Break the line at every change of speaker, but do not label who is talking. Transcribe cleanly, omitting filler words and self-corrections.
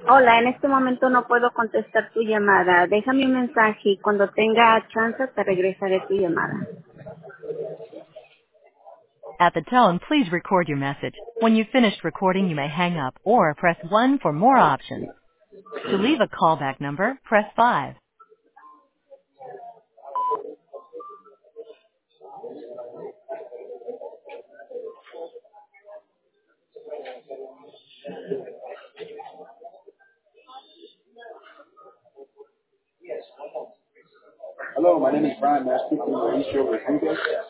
Hola, en este momento no puedo contestar tu llamada. Déjame un mensaje y cuando tenga chance te regresaré tu llamada.
At the tone, please record your message. When you've finished recording, you may hang up or press 1 for more options. To leave a callback number, press 5.
Hello, my name is Brian. May I speak to Mauricio Rodriguez?